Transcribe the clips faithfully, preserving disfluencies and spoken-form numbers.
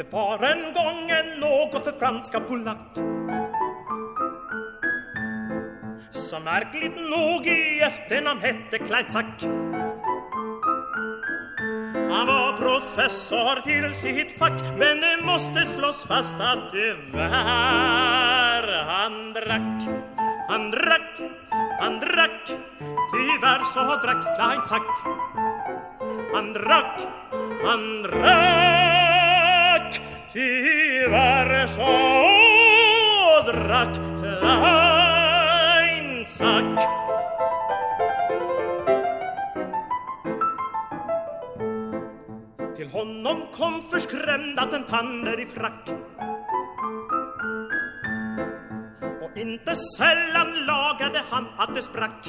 var en gång en något för franska polack som märkligt nog i efternamn hette Kleinsack. Han var professor till sitt fack, men det måste slås fast att tyvärr han drack, han drack, han drack, tyvärr så drack Kleinsack. Han drack, han drack, tyvärr så drack Kleinsack. Till honom kom förskrämd att en tanner i frack, och inte sällan lagade han att det sprack.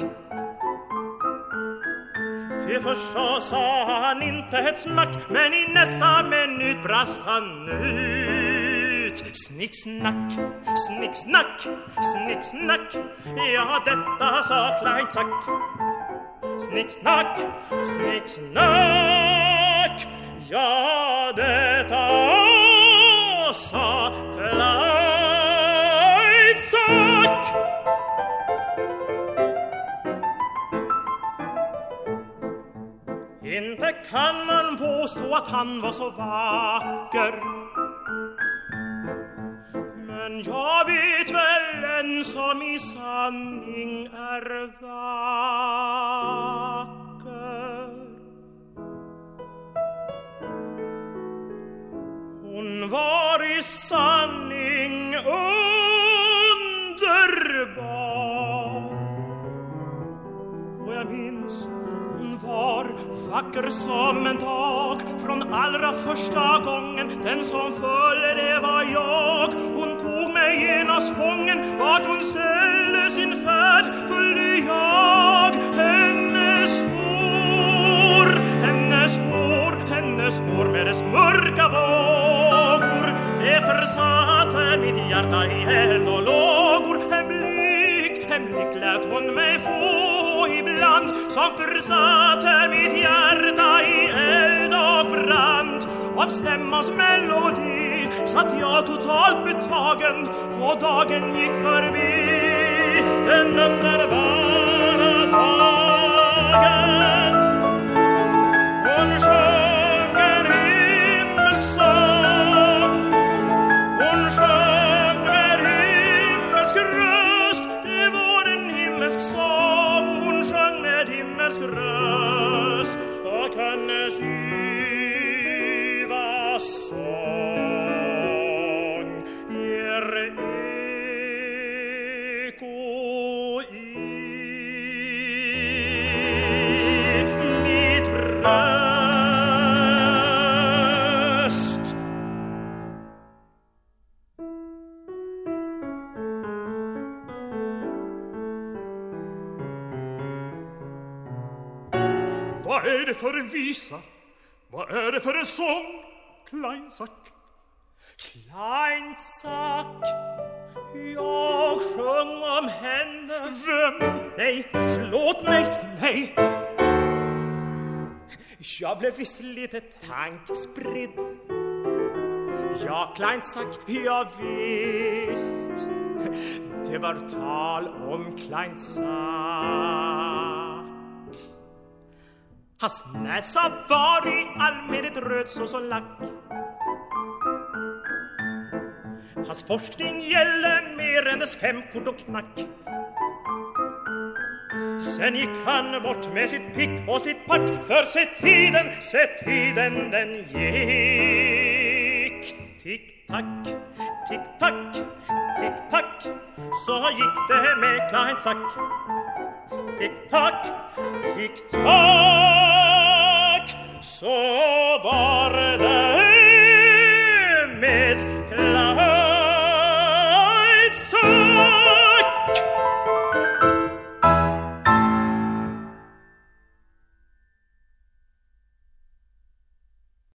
Ty först så sa han inte ett smack, men i nästa minut brast han ut. Snicksnack, snicksnack, snicksnack, ja detta sa Kleinsack. Snicksnack, snicksnack, ja detta sa Kleinsack. Inte kan man påstå att han var så vacker, men jag vet väl en som i sanning är vacker. Hon var i sanning underbar, och jag minns hon var vacker som en dag. Från allra första gången den som följde det var jag. Hon tog mig genast fången, vart hon ställde sin färd följde jag hennes spår, hennes spår, hennes spår med dess mörka vågor. Det försatte mitt hjärta i eld och lågor. En blick, en blick lät hon mig få ibland, som försatte mitt hjärta i eld och brand. Av stämmans melodi satt jag totalt betagen, och dagen gick förbi den underbara dagen. Hon sjöng en himmelsk sång, hon sjöng med himmelsk röst. Det var en himmelsk sång, hon sjöng med himmelsk röst. Och hennes ljuva sång ger eko i mitt bröst. Vad är det för en visa? Vad är det för en sång? Kleinsack. Kleinsack. Jag sjöng om henne. Vem? Nej, förlåt mig, nej. Jag blev visst lite tankespridd. Ja, Kleinsack, jag visst. Det var tal om Kleinsack. Hans näsa var i allmänhet röd så som lack. Hans forskning gäller mer än dess fem kort och knack. Sen gick han bort med sitt pick och sitt pack, för se tiden, se tiden den gick. Tick-tack, tick-tack, tick-tack, så gick det med Kleinsack. Tick-tack, tick-tack, så